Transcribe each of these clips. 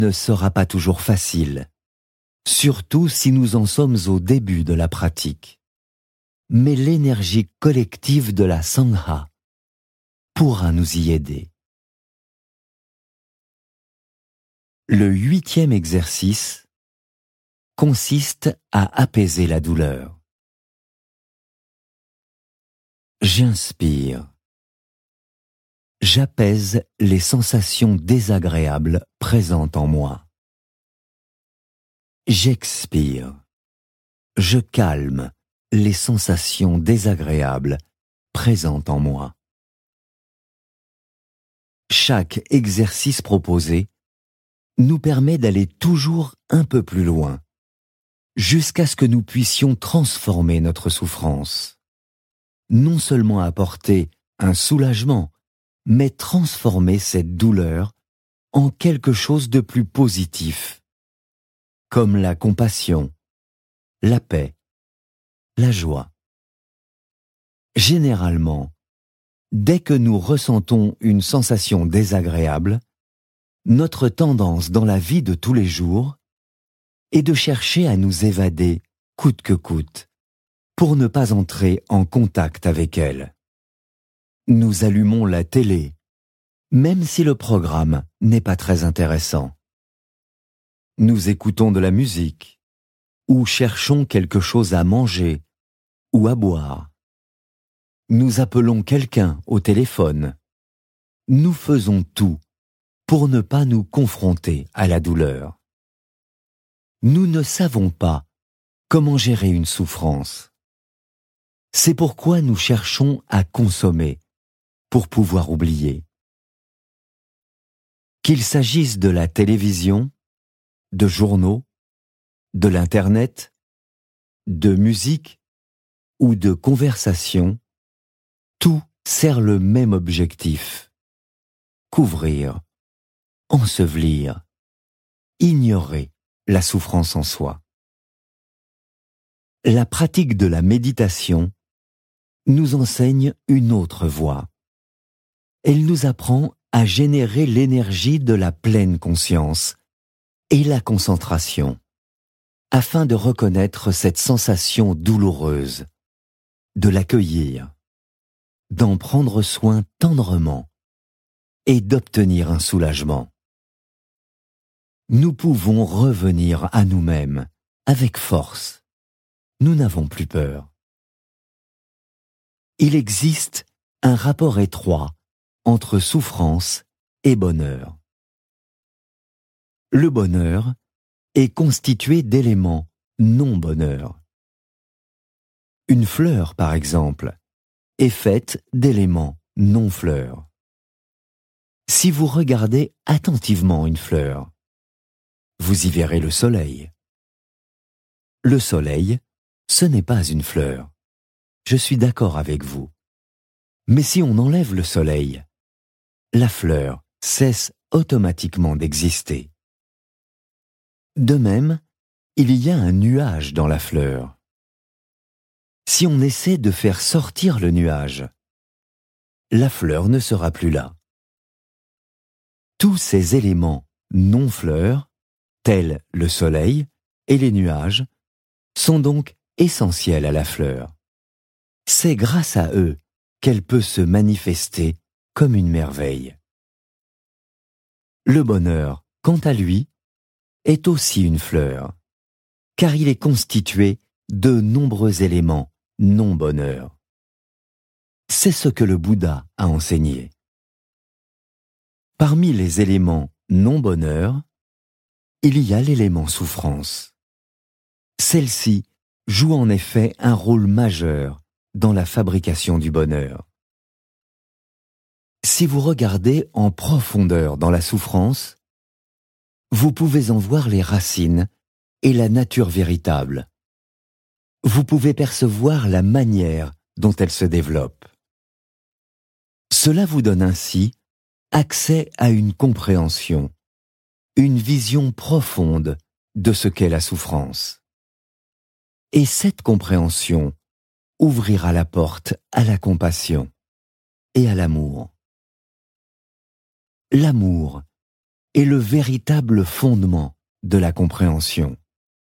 ne sera pas toujours facile, surtout si nous en sommes au début de la pratique. Mais l'énergie collective de la Sangha pourra nous y aider. Le 8e exercice consiste à apaiser la douleur. J'inspire. J'apaise les sensations désagréables présentes en moi. J'expire. Je calme les sensations désagréables présentes en moi. Chaque exercice proposé nous permet d'aller toujours un peu plus loin, jusqu'à ce que nous puissions transformer notre souffrance. Non seulement apporter un soulagement, mais transformer cette douleur en quelque chose de plus positif, comme la compassion, la paix, la joie. Généralement, dès que nous ressentons une sensation désagréable, notre tendance dans la vie de tous les jours est de chercher à nous évader coûte que coûte, pour ne pas entrer en contact avec elle. Nous allumons la télé, même si le programme n'est pas très intéressant. Nous écoutons de la musique, ou cherchons quelque chose à manger ou à boire. Nous appelons quelqu'un au téléphone. Nous faisons tout pour ne pas nous confronter à la douleur. Nous ne savons pas comment gérer une souffrance. C'est pourquoi nous cherchons à consommer pour pouvoir oublier. Qu'il s'agisse de la télévision, de journaux, de l'Internet, de musique ou de conversation, tout sert le même objectif: couvrir, ensevelir, ignorer la souffrance en soi. La pratique de la méditation nous enseigne une autre voie. Elle nous apprend à générer l'énergie de la pleine conscience et la concentration, afin de reconnaître cette sensation douloureuse, de l'accueillir, d'en prendre soin tendrement et d'obtenir un soulagement. Nous pouvons revenir à nous-mêmes avec force. Nous n'avons plus peur. Il existe un rapport étroit entre souffrance et bonheur. Le bonheur est constitué d'éléments non-bonheur. Une fleur, par exemple, est faite d'éléments non-fleurs. Si vous regardez attentivement une fleur, vous y verrez le soleil. Le soleil, ce n'est pas une fleur. Je suis d'accord avec vous. Mais si on enlève le soleil, la fleur cesse automatiquement d'exister. De même, il y a un nuage dans la fleur. Si on essaie de faire sortir le nuage, la fleur ne sera plus là. Tous ces éléments non-fleurs, tels le soleil et les nuages, sont donc essentiels à la fleur. C'est grâce à eux qu'elle peut se manifester comme une merveille. Le bonheur, quant à lui, est aussi une fleur, car il est constitué de nombreux éléments non-bonheur. C'est ce que le Bouddha a enseigné. Parmi les éléments non-bonheur, il y a l'élément souffrance. Celle-ci joue en effet un rôle majeur dans la fabrication du bonheur. Si vous regardez en profondeur dans la souffrance, vous pouvez en voir les racines et la nature véritable. Vous pouvez percevoir la manière dont elle se développe. Cela vous donne ainsi accès à une compréhension, une vision profonde de ce qu'est la souffrance. Et cette compréhension ouvrira la porte à la compassion et à l'amour. L'amour est le véritable fondement de la compréhension.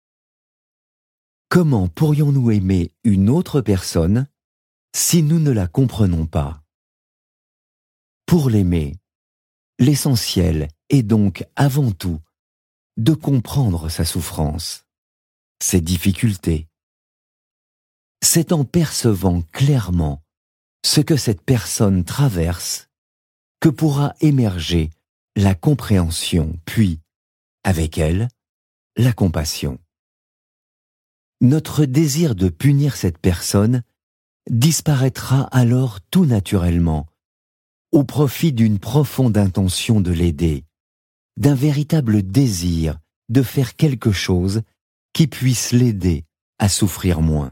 Comment pourrions-nous aimer une autre personne si nous ne la comprenons pas? Pour l'aimer, l'essentiel est donc avant tout de comprendre sa souffrance, ses difficultés. C'est en percevant clairement ce que cette personne traverse que pourra émerger la compréhension, puis, avec elle, la compassion. Notre désir de punir cette personne disparaîtra alors tout naturellement, au profit d'une profonde intention de l'aider, d'un véritable désir de faire quelque chose qui puisse l'aider à souffrir moins.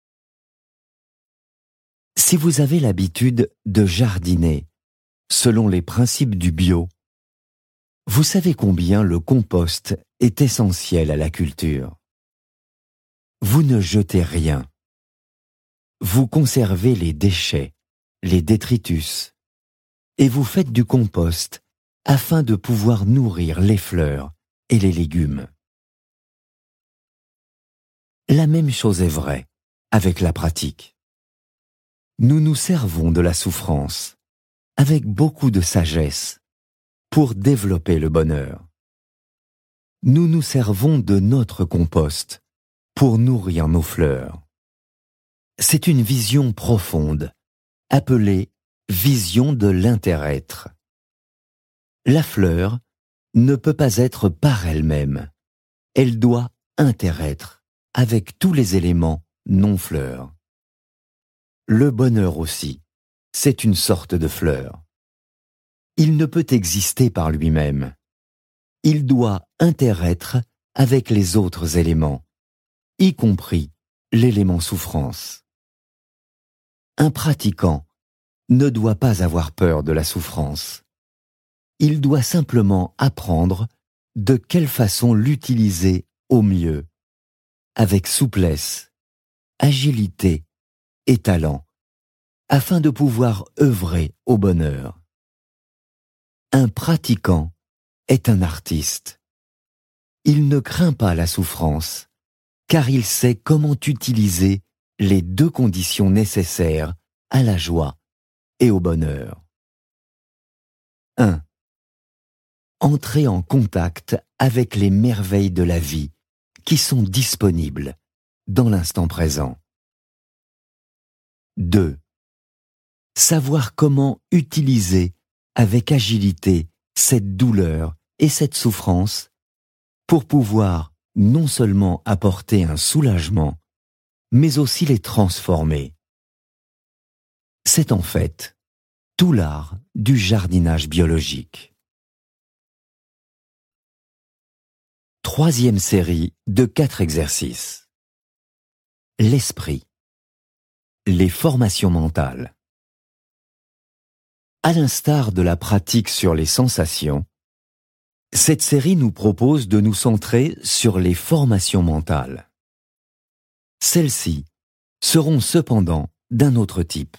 Si vous avez l'habitude de jardiner selon les principes du bio, vous savez combien le compost est essentiel à la culture. Vous ne jetez rien. Vous conservez les déchets, les détritus, et vous faites du compost afin de pouvoir nourrir les fleurs et les légumes. La même chose est vraie avec la pratique. Nous nous servons de la souffrance avec beaucoup de sagesse pour développer le bonheur. Nous nous servons de notre compost pour nourrir nos fleurs. C'est une vision profonde, appelée vision de l'inter-être. La fleur ne peut pas être par elle-même. Elle doit inter-être avec tous les éléments non-fleurs. Le bonheur aussi, c'est une sorte de fleur. Il ne peut exister par lui-même. Il doit inter-être avec les autres éléments, y compris l'élément souffrance. Un pratiquant ne doit pas avoir peur de la souffrance. Il doit simplement apprendre de quelle façon l'utiliser au mieux, avec souplesse, agilité et talent, afin de pouvoir œuvrer au bonheur. Un pratiquant est un artiste. Il ne craint pas la souffrance, car il sait comment utiliser les deux conditions nécessaires à la joie et au bonheur. 1. Entrez en contact avec les merveilles de la vie qui sont disponibles dans l'instant présent. 2. Savoir comment utiliser avec agilité cette douleur et cette souffrance pour pouvoir non seulement apporter un soulagement, mais aussi les transformer. C'est en fait tout l'art du jardinage biologique. Troisième série de 4 exercices. L'esprit. Les formations mentales. À l'instar de la pratique sur les sensations, cette série nous propose de nous centrer sur les formations mentales. Celles-ci seront cependant d'un autre type.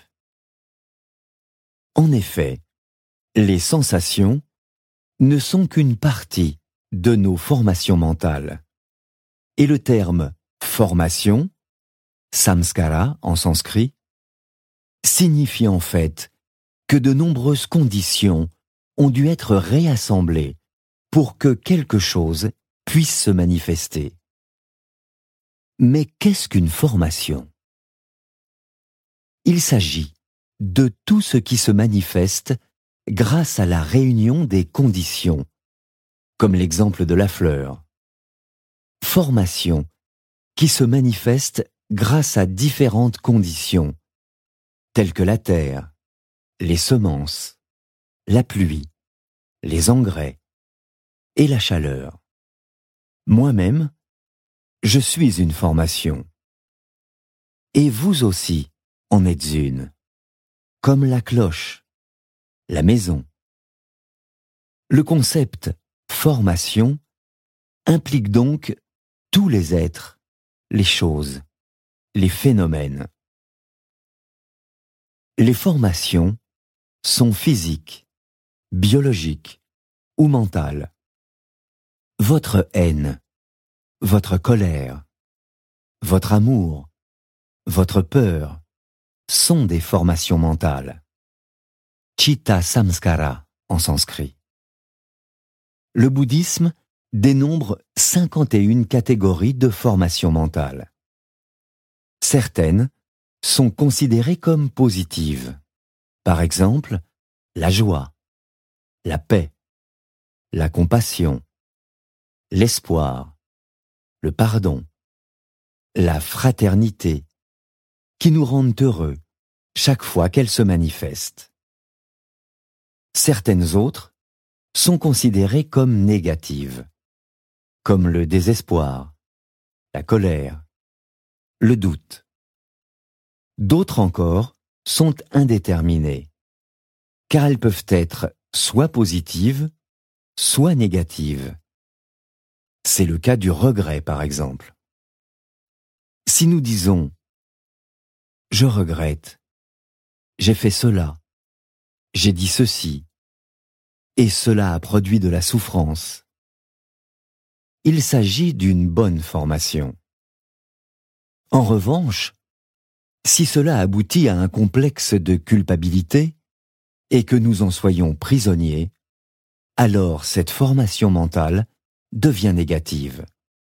En effet, les sensations ne sont qu'une partie de nos formations mentales. Et le terme « formation », samskara en sanskrit, signifie en fait que de nombreuses conditions ont dû être réassemblées pour que quelque chose puisse se manifester. Mais qu'est-ce qu'une formation? Il s'agit de tout ce qui se manifeste grâce à la réunion des conditions, comme l'exemple de la fleur. Formation qui se manifeste grâce à différentes conditions, telles que la terre, les semences, la pluie, les engrais et la chaleur. Moi-même, je suis une formation. Et vous aussi en êtes une, comme la cloche, la maison. Le concept formation implique donc tous les êtres, les choses, les phénomènes. Les formations sont physiques, biologiques ou mentales. votre haine, votre colère, votre amour, votre peur sont des formations mentales. Chitta samskara en sanskrit. Le bouddhisme dénombre 51 catégories de formations mentales. Certaines sont considérées comme positives. Par exemple, la joie, la paix, la compassion, l'espoir, le pardon, la fraternité, qui nous rendent heureux chaque fois qu'elles se manifestent. Certaines autres sont considérées comme négatives, comme le désespoir, la colère, le doute. D'autres encore sont indéterminées, car elles peuvent être soit positives, soit négatives. C'est le cas du regret, par exemple. Si nous disons « je regrette, j'ai fait cela, j'ai dit ceci, et cela a produit de la souffrance », il s'agit d'une bonne formation. En revanche, si cela aboutit à un complexe de culpabilité et que nous en soyons prisonniers, alors cette formation mentale devient négative.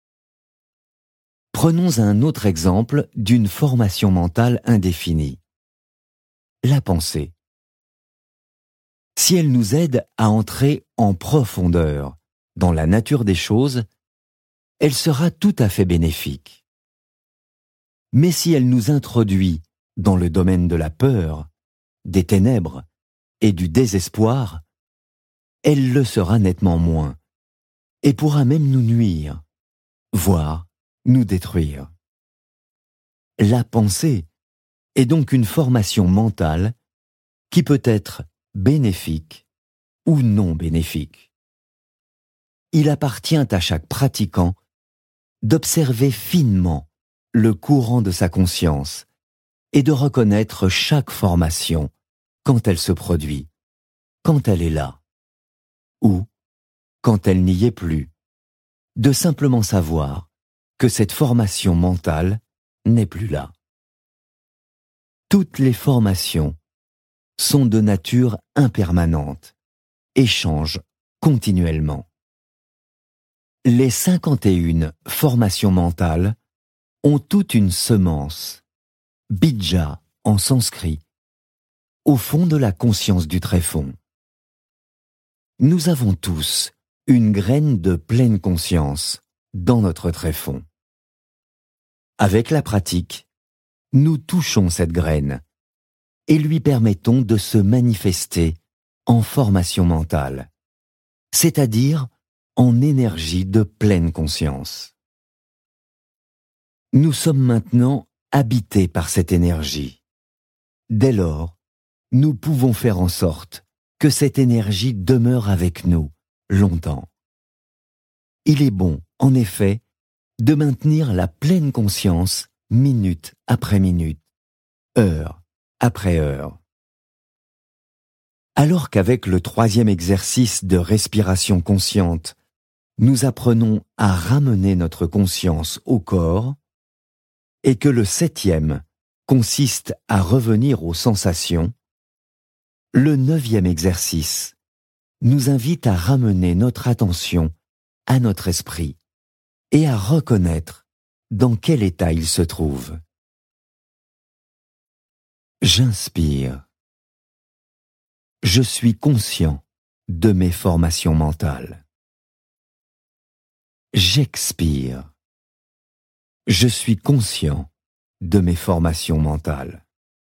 Prenons un autre exemple d'une formation mentale indéfinie. La pensée. Si elle nous aide à entrer en profondeur dans la nature des choses, elle sera tout à fait bénéfique. Mais si elle nous introduit dans le domaine de la peur, des ténèbres et du désespoir, elle le sera nettement moins et pourra même nous nuire, voire nous détruire. La pensée est donc une formation mentale qui peut être bénéfique ou non bénéfique. Il appartient à chaque pratiquant d'observer finement le courant de sa conscience et de reconnaître chaque formation quand elle se produit, quand elle est là, ou quand elle n'y est plus, de simplement savoir que cette formation mentale n'est plus là. Toutes les formations sont de nature impermanente et changent continuellement. Les 51 formations mentales ont toute une semence, bija en sanskrit, au fond de la conscience du tréfonds. Nous avons tous une graine de pleine conscience dans notre tréfonds. Avec la pratique, nous touchons cette graine et lui permettons de se manifester en formation mentale, c'est-à-dire en énergie de pleine conscience. Nous sommes maintenant habités par cette énergie. Dès lors, nous pouvons faire en sorte que cette énergie demeure avec nous longtemps. Il est bon, en effet, de maintenir la pleine conscience minute après minute, heure après heure. Alors qu'avec le 3e exercice de respiration consciente, nous apprenons à ramener notre conscience au corps, et que le 7e consiste à revenir aux sensations, le 9e exercice nous invite à ramener notre attention à notre esprit et à reconnaître dans quel état il se trouve. J'inspire. Je suis conscient de mes formations mentales. J'expire. Je suis conscient de mes formations mentales.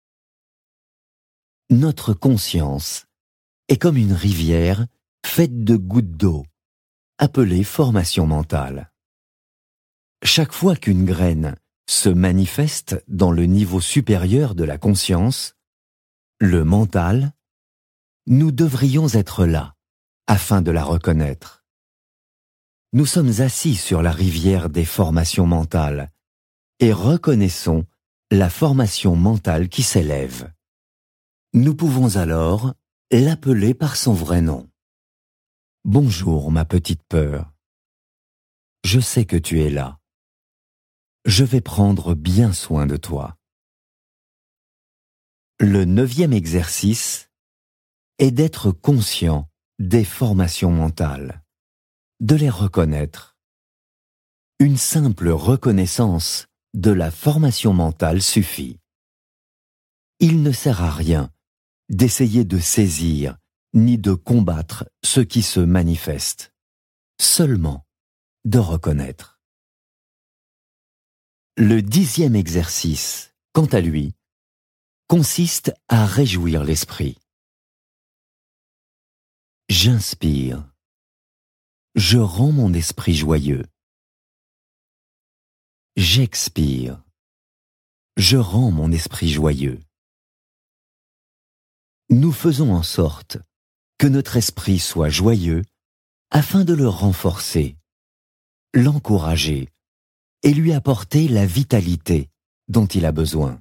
Notre conscience est comme une rivière faite de gouttes d'eau, appelée formation mentale. Chaque fois qu'une graine se manifeste dans le niveau supérieur de la conscience, le mental, nous devrions être là, afin de la reconnaître. Nous sommes assis sur la rivière des formations mentales et reconnaissons la formation mentale qui s'élève. Nous pouvons alors l'appeler par son vrai nom. Bonjour, ma petite peur. je sais que tu es là. Je vais prendre bien soin de toi. Le 9e exercice est d'être conscient des formations mentales, de les reconnaître. Une simple reconnaissance de la formation mentale suffit. Il ne sert à rien d'essayer de saisir ni de combattre ce qui se manifeste, seulement de reconnaître. Le 10e exercice, quant à lui, consiste à réjouir l'esprit. J'inspire. Je rends mon esprit joyeux. J'expire. Je rends mon esprit joyeux. Nous faisons en sorte que notre esprit soit joyeux afin de le renforcer, l'encourager et lui apporter la vitalité dont il a besoin.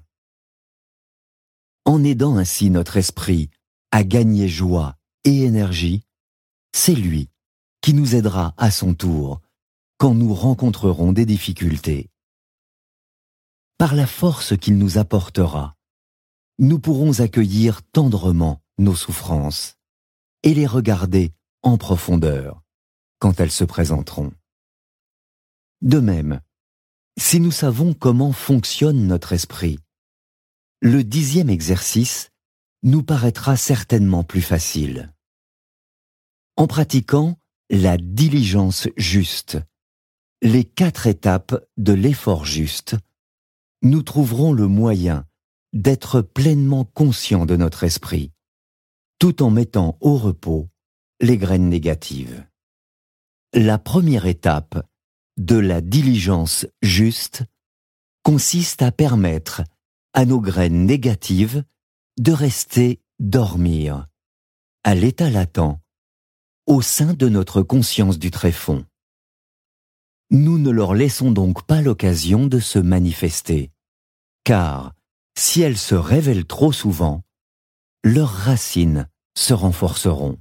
En aidant ainsi notre esprit à gagner joie et énergie, c'est lui qui nous aidera à son tour quand nous rencontrerons des difficultés. Par la force qu'il nous apportera, nous pourrons accueillir tendrement nos souffrances et les regarder en profondeur quand elles se présenteront. De même, si nous savons comment fonctionne notre esprit, le 10e exercice nous paraîtra certainement plus facile. En pratiquant la diligence juste, les 4 étapes de l'effort juste, nous trouverons le moyen d'être pleinement conscients de notre esprit, tout en mettant au repos les graines négatives. La première étape de la diligence juste consiste à permettre à nos graines négatives de rester dormir, à l'état latent, au sein de notre conscience du tréfonds. Nous ne leur laissons donc pas l'occasion de se manifester, car si elles se révèlent trop souvent, leurs racines se renforceront.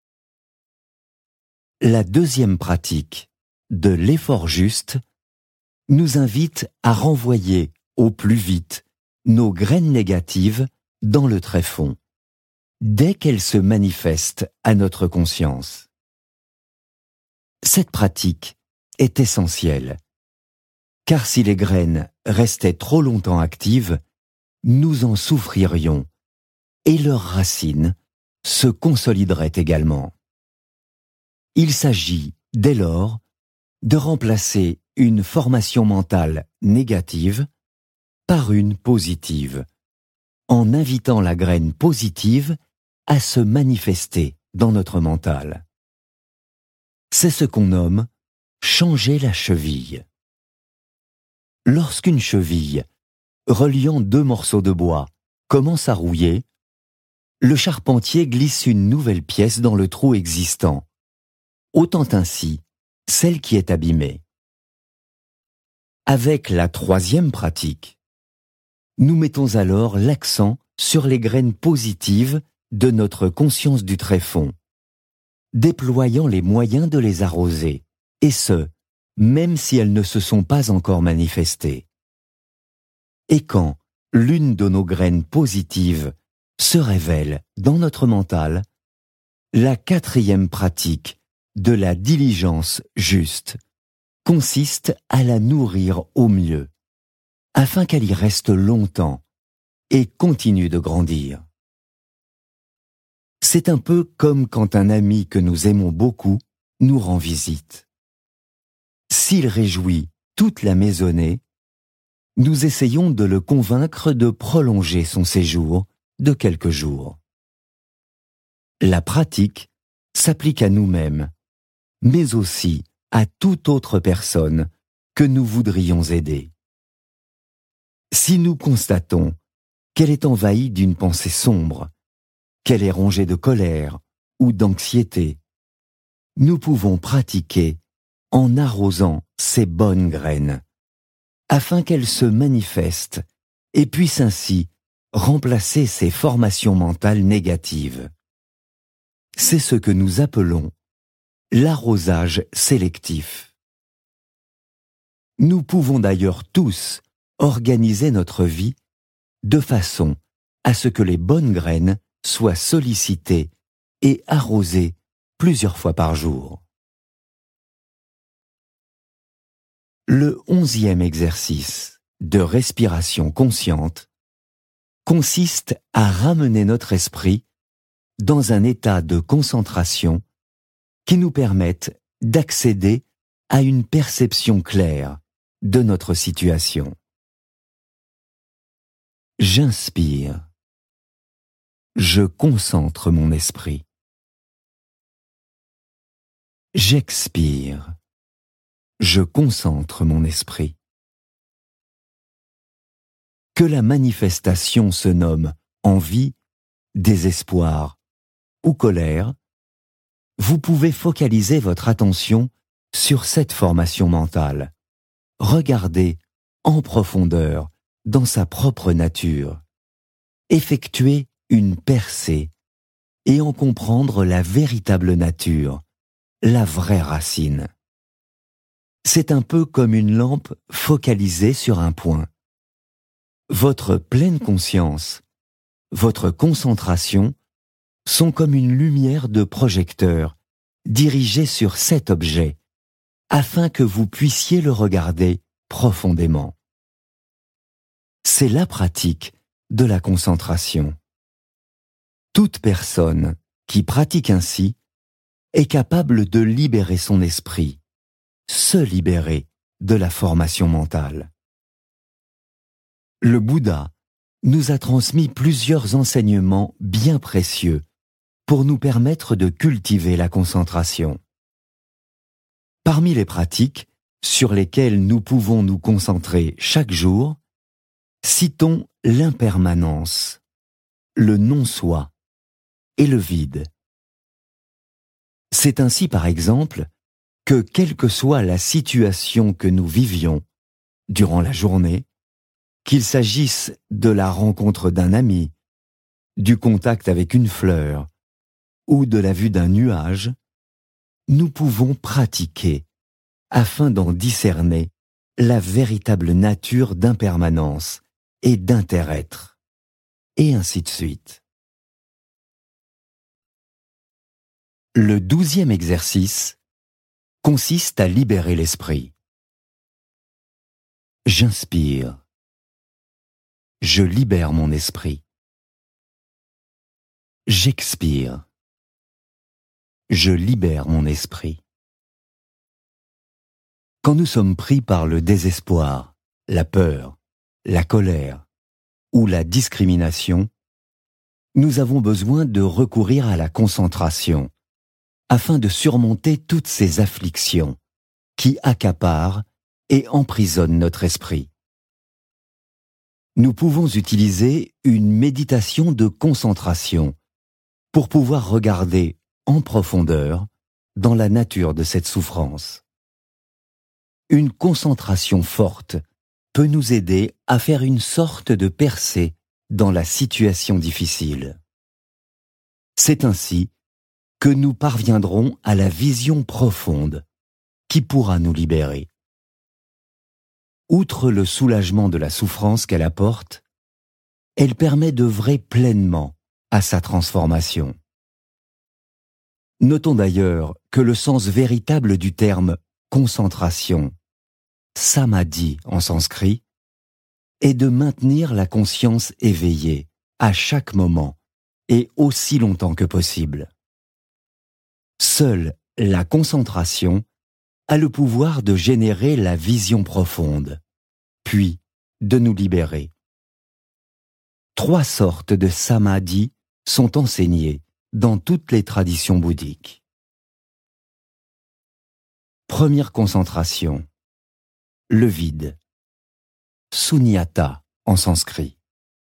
La deuxième pratique de l'effort juste nous invite à renvoyer au plus vite nos graines négatives dans le tréfonds, dès qu'elles se manifestent à notre conscience. Cette pratique est essentielle, car si les graines restaient trop longtemps actives, nous en souffririons et leurs racines se consolideraient également. Il s'agit, dès lors, de remplacer une formation mentale négative par une positive, en invitant la graine positive à se manifester dans notre mental. C'est ce qu'on nomme changer la cheville. Lorsqu'une cheville reliant 2 morceaux de bois commence à rouiller, le charpentier glisse une nouvelle pièce dans le trou existant, ôtant ainsi celle qui est abîmée. Avec la 3e pratique, nous mettons alors l'accent sur les graines positives de notre conscience du tréfonds, déployant les moyens de les arroser, et ce, même si elles ne se sont pas encore manifestées. Et quand l'une de nos graines positives se révèle dans notre mental, la 4e pratique de la diligence juste consiste à la nourrir au mieux, afin qu'elle y reste longtemps et continue de grandir. C'est un peu comme quand un ami que nous aimons beaucoup nous rend visite. S'il réjouit toute la maisonnée, nous essayons de le convaincre de prolonger son séjour de quelques jours. La pratique s'applique à nous-mêmes, mais aussi à toute autre personne que nous voudrions aider. Si nous constatons qu'elle est envahie d'une pensée sombre, qu'elle est rongée de colère ou d'anxiété, nous pouvons pratiquer en arrosant ces bonnes graines, afin qu'elles se manifestent et puissent ainsi remplacer ces formations mentales négatives. C'est ce que nous appelons l'arrosage sélectif. Nous pouvons d'ailleurs tous organiser notre vie de façon à ce que les bonnes graines soient sollicitées et arrosées plusieurs fois par jour. Le 11e exercice de respiration consciente consiste à ramener notre esprit dans un état de concentration qui nous permette d'accéder à une perception claire de notre situation. J'inspire. Je concentre mon esprit. J'expire. Je concentre mon esprit. Que la manifestation se nomme envie, désespoir ou colère, vous pouvez focaliser votre attention sur cette formation mentale. Regardez en profondeur dans sa propre nature. Effectuez une percée et en comprendre la véritable nature, la vraie racine. C'est un peu comme une lampe focalisée sur un point. Votre pleine conscience, votre concentration sont comme une lumière de projecteur dirigée sur cet objet afin que vous puissiez le regarder profondément. C'est la pratique de la concentration. Toute personne qui pratique ainsi est capable de libérer son esprit, se libérer de la formation mentale. Le Bouddha nous a transmis plusieurs enseignements bien précieux pour nous permettre de cultiver la concentration. Parmi les pratiques sur lesquelles nous pouvons nous concentrer chaque jour, citons l'impermanence, le non-soi et le vide. C'est ainsi, par exemple, que quelle que soit la situation que nous vivions durant la journée, qu'il s'agisse de la rencontre d'un ami, du contact avec une fleur ou de la vue d'un nuage, nous pouvons pratiquer afin d'en discerner la véritable nature d'impermanence et d'inter-être, et ainsi de suite. Le 12e exercice consiste à libérer l'esprit. J'inspire. Je libère mon esprit. J'expire. Je libère mon esprit. Quand nous sommes pris par le désespoir, la peur, la colère ou la discrimination, nous avons besoin de recourir à la concentration afin de surmonter toutes ces afflictions qui accaparent et emprisonnent notre esprit. Nous pouvons utiliser une méditation de concentration pour pouvoir regarder en profondeur dans la nature de cette souffrance. Une concentration forte peut nous aider à faire une sorte de percée dans la situation difficile. C'est ainsi que nous parviendrons à la vision profonde qui pourra nous libérer. Outre le soulagement de la souffrance qu'elle apporte, elle permet d'œuvrer pleinement à sa transformation. Notons d'ailleurs que le sens véritable du terme concentration, samadhi en sanskrit, est de maintenir la conscience éveillée à chaque moment et aussi longtemps que possible. Seule la concentration a le pouvoir de générer la vision profonde, puis de nous libérer. 3 sortes de samadhi sont enseignées dans toutes les traditions bouddhiques. Première concentration, le vide, sunyata en sanskrit.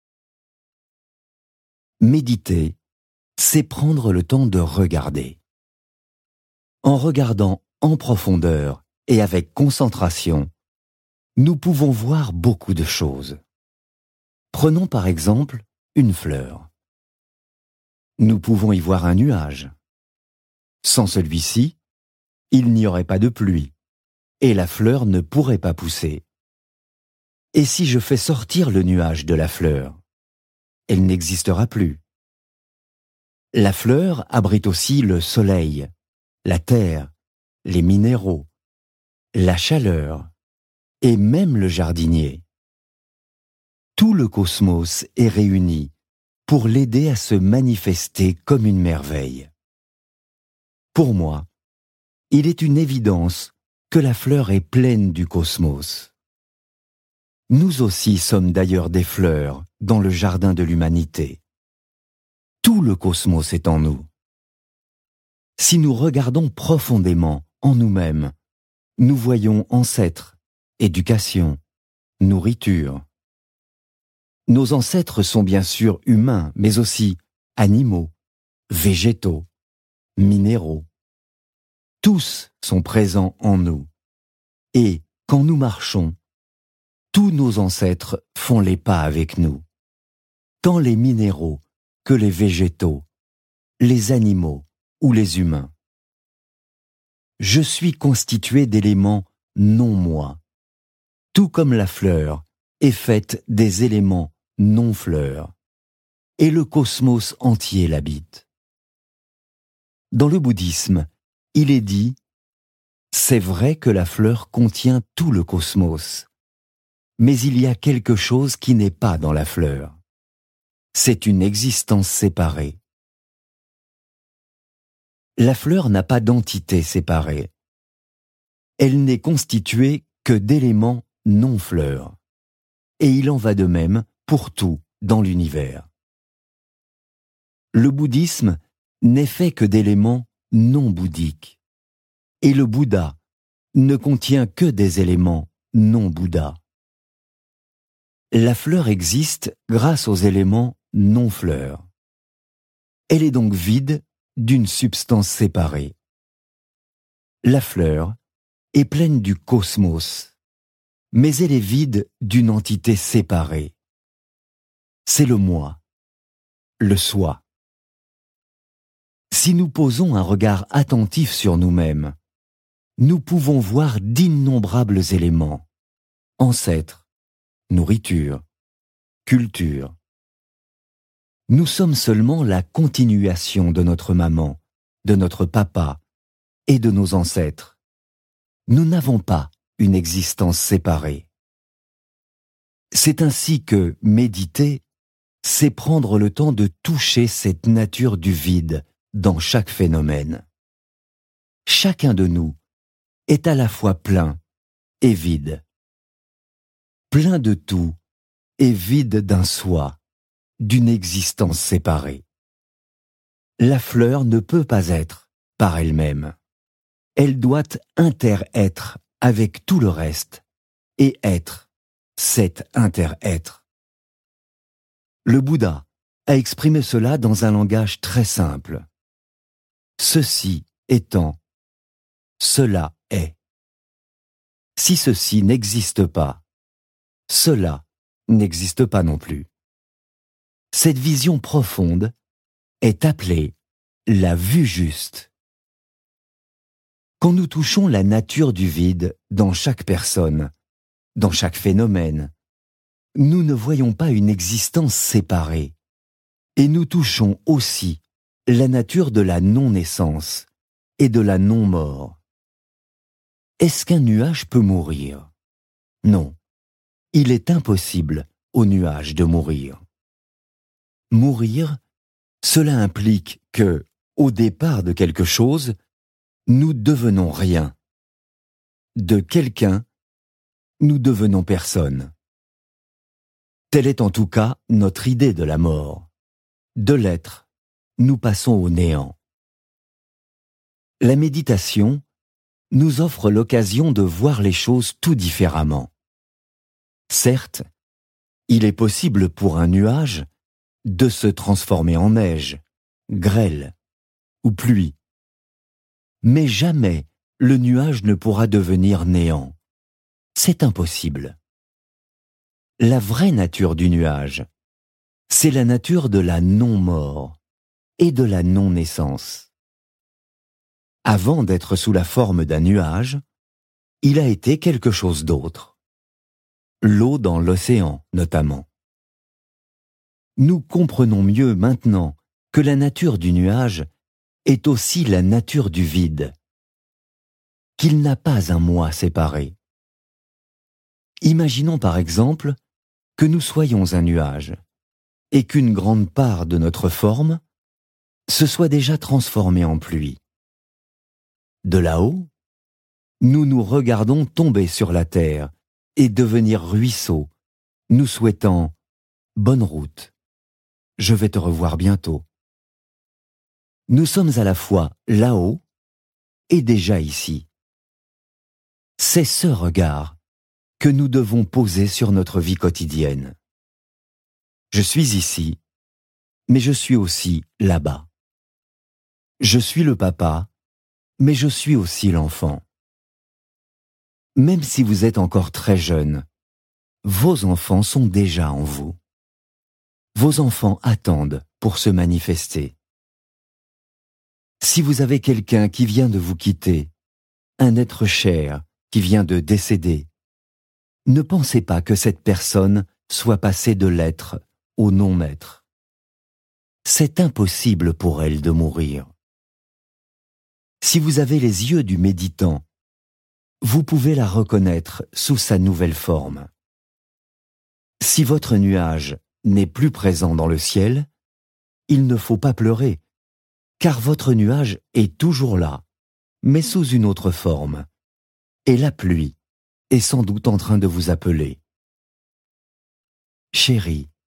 Méditer, c'est prendre le temps de regarder. En regardant en profondeur et avec concentration, nous pouvons voir beaucoup de choses. Prenons par exemple une fleur. Nous pouvons y voir un nuage. Sans celui-ci, il n'y aurait pas de pluie, et la fleur ne pourrait pas pousser. Et si je fais sortir le nuage de la fleur, elle n'existera plus. La fleur abrite aussi le soleil, la terre, les minéraux, la chaleur et même le jardinier. Tout le cosmos est réuni pour l'aider à se manifester comme une merveille. Pour moi, il est une évidence que la fleur est pleine du cosmos. Nous aussi sommes d'ailleurs des fleurs dans le jardin de l'humanité. Tout le cosmos est en nous. Si nous regardons profondément en nous-mêmes, nous voyons ancêtres, éducation, nourriture. Nos ancêtres sont bien sûr humains, mais aussi animaux, végétaux, minéraux. Tous sont présents en nous. Et quand nous marchons, tous nos ancêtres font les pas avec nous. Tant les minéraux que les végétaux, les animaux ou les humains. Je suis constitué d'éléments non moi, tout comme la fleur est faite des éléments non fleurs, et le cosmos entier l'habite. Dans le bouddhisme, il est dit « C'est vrai que la fleur contient tout le cosmos, mais il y a quelque chose qui n'est pas dans la fleur. C'est une existence séparée. » La fleur n'a pas d'entité séparée. Elle n'est constituée que d'éléments non-fleurs. Et il en va de même pour tout dans l'univers. Le bouddhisme n'est fait que d'éléments non bouddhiques. Et le Bouddha ne contient que des éléments non Bouddha. La fleur existe grâce aux éléments non fleurs. Elle est donc vide d'une substance séparée. La fleur est pleine du cosmos, mais elle est vide d'une entité séparée. C'est le moi, le soi. Si nous posons un regard attentif sur nous-mêmes, nous pouvons voir d'innombrables éléments, ancêtres, nourriture, culture. Nous sommes seulement la continuation de notre maman, de notre papa et de nos ancêtres. Nous n'avons pas une existence séparée. C'est ainsi que méditer, c'est prendre le temps de toucher cette nature du vide dans chaque phénomène. Chacun de nous est à la fois plein et vide. Plein de tout et vide d'un soi, d'une existence séparée. La fleur ne peut pas être par elle-même. Elle doit inter-être avec tout le reste et être cet inter-être. Le Bouddha a exprimé cela dans un langage très simple. Ceci étant, cela est. Si ceci n'existe pas, cela n'existe pas non plus. Cette vision profonde est appelée la vue juste. Quand nous touchons la nature du vide dans chaque personne, dans chaque phénomène, nous ne voyons pas une existence séparée, et nous touchons aussi la nature de la non-naissance et de la non-mort. Est-ce qu'un nuage peut mourir? Non, il est impossible au nuage de mourir. Mourir, cela implique que, au départ de quelque chose, nous devenons rien. De quelqu'un, nous devenons personne. Telle est en tout cas notre idée de la mort. De l'être, nous passons au néant. La méditation nous offre l'occasion de voir les choses tout différemment. Certes, il est possible pour un nuage de se transformer en neige, grêle ou pluie. Mais jamais le nuage ne pourra devenir néant. C'est impossible. La vraie nature du nuage, c'est la nature de la non-mort et de la non-naissance. Avant d'être sous la forme d'un nuage, il a été quelque chose d'autre. L'eau dans l'océan, notamment. Nous comprenons mieux maintenant que la nature du nuage est aussi la nature du vide, qu'il n'a pas un moi séparé. Imaginons par exemple que nous soyons un nuage et qu'une grande part de notre forme se soit déjà transformée en pluie. De là-haut, nous nous regardons tomber sur la terre et devenir ruisseau, nous souhaitant « bonne route, je vais te revoir bientôt ». Nous sommes à la fois là-haut et déjà ici. C'est ce regard que nous devons poser sur notre vie quotidienne. Je suis ici, mais je suis aussi là-bas. Je suis le papa, mais je suis aussi l'enfant. Même si vous êtes encore très jeune, vos enfants sont déjà en vous. Vos enfants attendent pour se manifester. Si vous avez quelqu'un qui vient de vous quitter, un être cher qui vient de décéder, ne pensez pas que cette personne soit passée de l'être au non-être. C'est impossible pour elle de mourir. Si vous avez les yeux du méditant, vous pouvez la reconnaître sous sa nouvelle forme. Si votre nuage n'est plus présent dans le ciel, il ne faut pas pleurer, car votre nuage est toujours là, mais sous une autre forme, et la pluie est sans doute en train de vous appeler. Chérie,